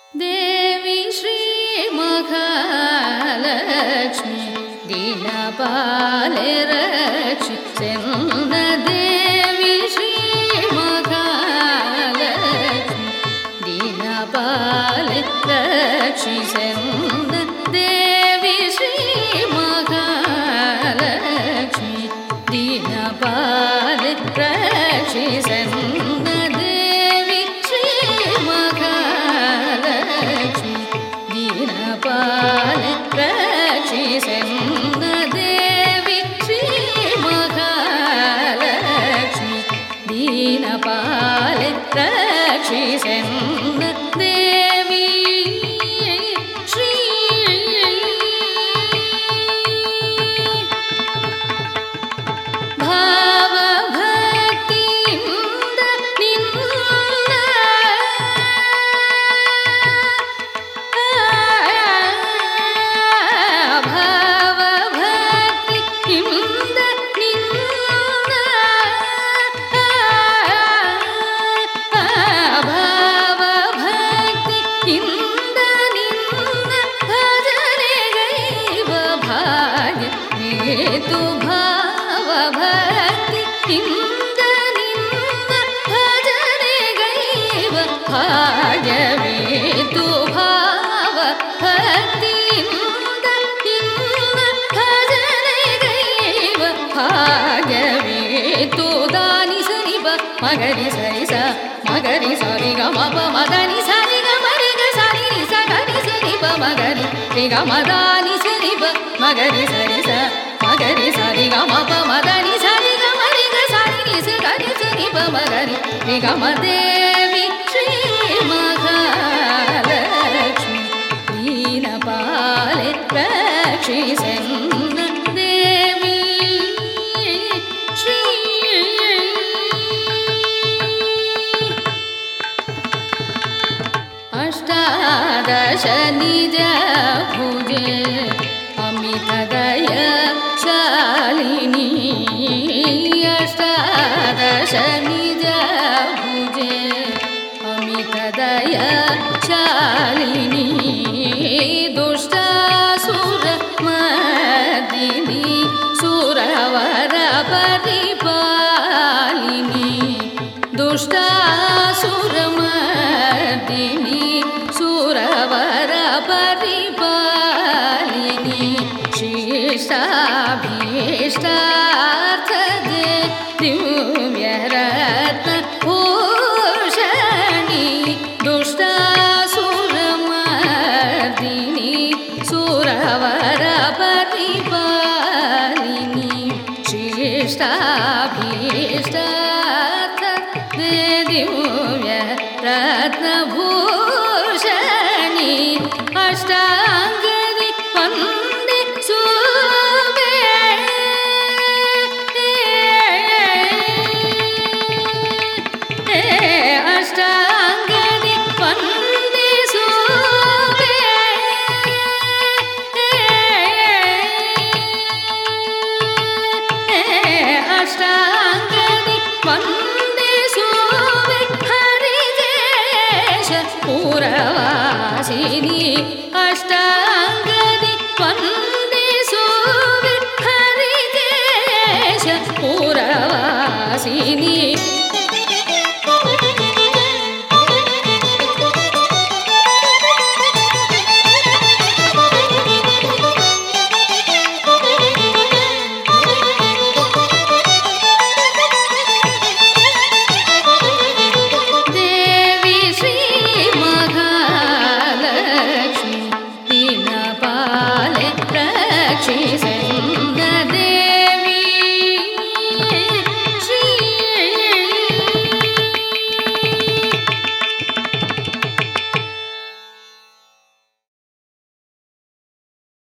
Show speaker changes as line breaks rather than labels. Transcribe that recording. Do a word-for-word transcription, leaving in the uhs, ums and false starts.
देवी श्री महालक्ष्मी दीनपाले रक्षि चंद देवी श्री महालक्ष्मी दीनपाले रक्षि चंद देवी श्री महालक्ष्मी दीनपाले रक्षि चंद देवी श्री महालक्ष्मी दीनपाले रक्षि चंद देवी श्री महालक्ष्मी दीनपाले रक्षि चंद देवी श्री भाव भक्तिಯಿಂದ ನಿನ್ನ ಭಾವ ಭಕ್ತಿಯಿಂದ ನಿನ್ನ ಭಾವ ಭಕ್ತಿಯಿಂದ ನಿನ್ನ ಭಜನೆಗೈವ ಭಾಗ್ಯ ನೇತು ಭಾವ ಭಕ್ತಿಯಿಂದ ನಿನ್ನ ಭಜನೆಗೈವ ಭಾಗ್ಯವೇತು ಭಾವ ಭಕ್ತಿಯಿಂದ ನಿನ್ನ ಭಜನೆಗೈವ ಭಾಗ್ಯವೇತು ದಾನಿ ಸರಿಪ ಮಗರಿ ಸರಿಸ ಮಗರಿ ಸರಿ ಗ ಮ ಪ ಮದನಿ ಸರಿ ಗ ಮರಿ ಗ ಸರಿ ನಿ ಸ ಗರಿ ಸರಿ ಪ ಮಗರಿ ರಿ ಗ ಮ ದಾನಿ ಸರಿ ಪ ಮಗರಿ ಸರಿ ಸ ಮಗರಿ ಸರಿ ಗ ಮ ಪ ಮದನಿ ಸರಿ ಗ ಮರಿ ಗ ಸರಿ ನಿ ಸ ಗರಿ ಸರಿ ಪ ಮಗರಿ ರಿ ಗ ಮ ದೇವಿ ಶ್ರೀ ಮಹಾಲಕ್ಷ್ಮಿ ದೀನಪಾಲೆ ರಕ್ಷಿ ಚಂದ ದೇವಿ ಶ್ರೀ ಅಷ್ಟಾದಶ ನಿಜ ಭುಜೆ ಅಮಿತ ದಯ ಶಾಲಿನಿ ಅಷ್ಟಾದಶ ನಿಜ ಭುಜೆ ಅಮಿತ ದಯ ಶಾಲಿನಿ ದುಷ್ಟಾಸುರ ಮರ್ದಿನಿ ಸುರವರ ಪರಿಪಾಲಿನಿ ದುಷ್ಟಾಸುರ ಮರ್ದಿನಿ ಸುರವರ ಪರಿಪಾಲಿನಿ ಶಿಷ್ಟಾಭೀಷ್ಟಾರ್ಥದೆ ದಿವ್ಯರತ್ನ ಭೂಷಣಿ ದುಷ್ಟಾಸುರ ಮರ್ದಿನಿ ಸುರವರ ಪರಿಪಾಲಿನಿ ಶಿಷ್ಟಾಭೀಷ್ಟಾರ್ಥದೆ ದಿವ್ಯರತ್ನ ಭೂಷಣಿ ಅಷ್ಟಾಂಗದಿ ವಂದೆ ಸುವೆ ಅಷ್ಟಾಂಗದಿ ವಂದೆ ಸುವೆ ಅಷ್ಟಾಂಗದಿ ವಂದೆ ಸುವೆ ಹರಿಜೇಶ ಪುರವಾಸಿನಿ ಅಷ್ಟಾಂಗದಿ ವಂದೆ